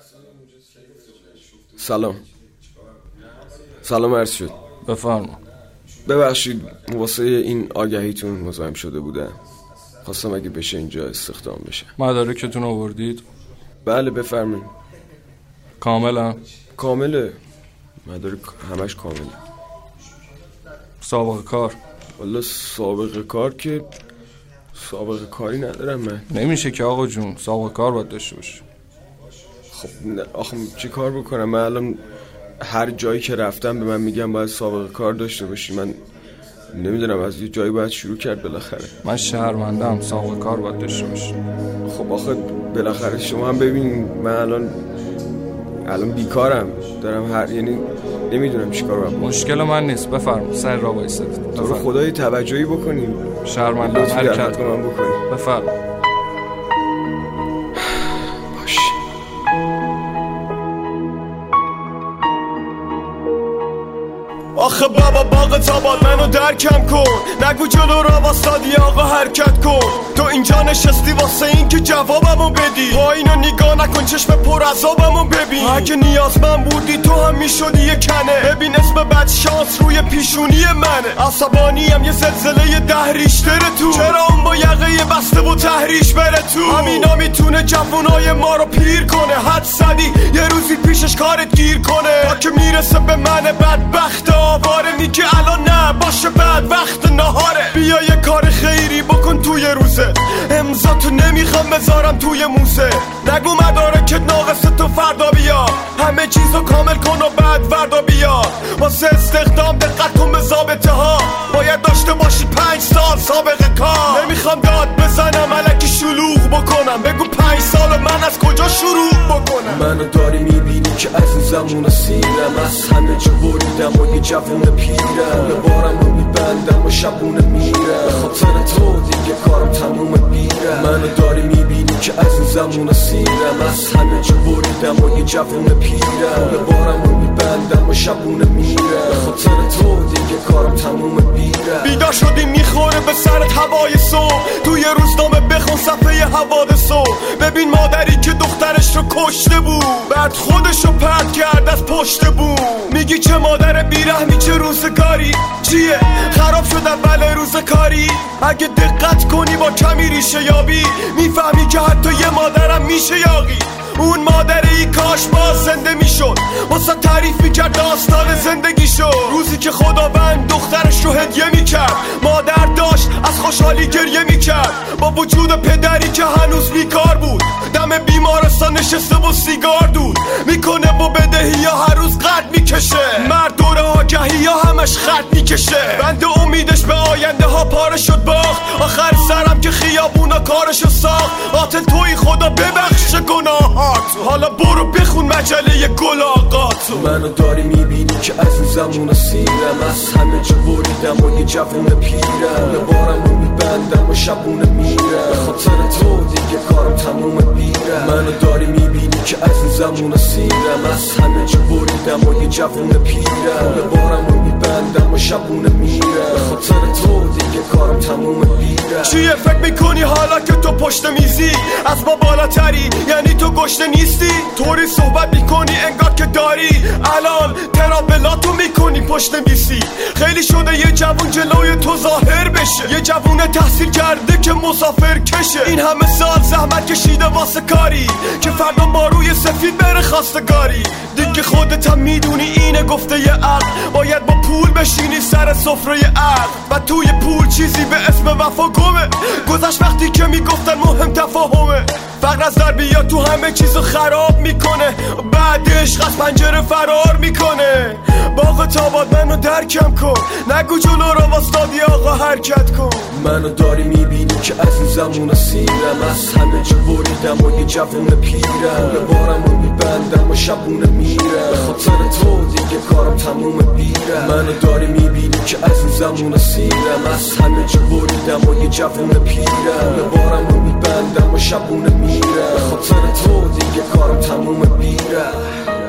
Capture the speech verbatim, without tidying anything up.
سلام سلام عرض شد. بفرما. ببخشید واسه این آگهیتون مزاحم شده بودم. خواستم اگه بشه اینجا استخدام بشه. مدارکتون آوردید؟ بله بفرمایید. کاملا؟ کامله، مدارک همش کامله. سابقه کار؟ والا سابقه کار که سابقه کاری ندارم من. نمیشه که آقا جون، سابقه کار باید داشته باشی. خب نه آخه چی کار بکنم؟ من الان هر جایی که رفتم به من میگم باید سابقه کار داشته باشی. من نمیدونم، از یه جایی باید شروع کرد بالاخره. من شهروندم، سابقه کار باید داشته باشی. خب آخه بالاخره شما هم ببینید من الان الان بیکارم، دارم هر یعنی نمیدونم چیکار باید. مشکل من نیست، بفرما سر را وایسید. تو خدای توجهی بکنیم. شهروندم، حرکت کنم بکنیم. بفرما. باش. آخه بابا باغ تاباد منو درکم کن، نگو جلو را واسادی آقا حرکت کن. تو اینجا نشستی واسه این که جوابمو بدی، پایینو نگاه نکن چشم پر عذابمو ببین. اگه نیازمند بودی تو هم میشدی یه کنه، ببین اسم بد شانس روی پیشونی منه. عصبانیم یه زلزله ده ریشتر تو، چرا اون با یقه بسته و تحریش بره تو. همینا میتونه جوونای ما رو پیر کنه، حد زدی یه روزی پیشش کارت گیر کنه. تا که میرسه به من بدبخت آواره، میگه الان نه باشه بعد وقت نهاره. بیا یه کار خیری بکن توی روزه، امضا تو نمیخوام بذارم توی موزه. نگو مدارکت ناقص تو فردا بیا، همه چیزو کامل کن و بعد وردا بیا. واسه استخدام دقت کن به ضابطه ها، باید داشته باشی پنج سال سابقه کار. نمیخوام داد بزنم الکی شلوغ بکنم، بگو پنج سال من از کجا شروع بکنم. منو داری میبینی که عزیزمون و سیرم، از همه جا بریدم و یه جوون پیرم. یه بارم رو میبندم و شبونه میرم، به خاطر تو دیگه کارم تموم بیرم. منو داری میبینی که عزیزمون و سیرم، از همه جا بریدم و یه جوون پیرم. یه بارم رو میبندم و شبونه میرم، به خاطر تو دیگه کارم تموم بیرم. بیدار شدی میخوره به سرت هوای صبح، توی روزنامه بخون صفحه حوادثو. ببین مادری که دخترش رو کشته بود، بعد خودش رو پرت کرد از پشت بود. میگی چه مادر بیرحمی، چه روزگاری، چیه خراب شد اول روز کاری. اگه دقت کنی با کمی ریشه یابی، میفهمی که حتی یه مادرم میشه یاغی. اون مادری کاش باز زنده میشد، واسه تعریف میکرد داستان زندگیشو. روزی که خداوند دخترش رو هدیه میکرد، مادر داشت از خوشحالی گریه میکرد. با وجود پدری که هنوز بیکار بود، دم بیمارستان نشسته و سیگار دود میکنه و بدهی یا هر روز قد میکشه. مرد دور آگهی یا همش خط میکشه، بند امیدش به آینده ها پاره شد باخت. آخر سرم که خیابونا کارشو ساخت. قاتل توی خدا ببخش گناهات، حالا برو بخون مجله گل آقاتو. منو داری میبینی که عزیزمون و سیرم، از همه جا بریدم و یه جوون پیرم. یه بارم رو میبندم و شبونه میرم، به خاطر تو دیگه کارم تموم بیرم. منو داری میبینی که عزیزمون و سیرم، از همه جا بریدم و یه جوون پیرم. یه بارم رو میبندم و شبونه میرم، به خاطر تو دیگه کارم تموم بیرم. چیه فکر میکنی حالا که تو پشت میزی از ما بالاتری، یعنی تو گشته نیستی؟ طوری صحبت میکنی انگار که داری الان ترابلاتو میکنی پشت میسی. خیلی شده یه جوون جلوی تو ظاهر بشه، یه جوون تحصیل کرده که مسافر کشه. این همه سال زحمت کشیده واسه کاری که فردا با روی سفید بره خواستگاری. دیگه خودت هم میدونی اینه گفته یه عقل، باید با پول بشینی سر سفره عقل. و توی پول چیزی به اسم وفا گمه، گذشت وقتی که میگفتن مهم تفاهمه. فقر از در بیا تو همه چیزو خراب میکنه، بعد عشق از پنجره فرار میکنه. باغ تاباد منو درکم کن، نگو جلو را واسطادی آقا حرکت کن. منو داری میبینی که عزیزمون و سیرم، از همه جا بریدم و یه جوون پیرم. یه بارم رو میبندم و شبونه میرم، به خاطر تو دیگه کارم تموم بیرم. منو داری میبینی که عزیزمون و سیرم، از همه جا بریدم و یه جوون پیرم. یه بارم رو میبندم و شبونه میرم، به خاطر تو دیگه کارم تموم بیرم.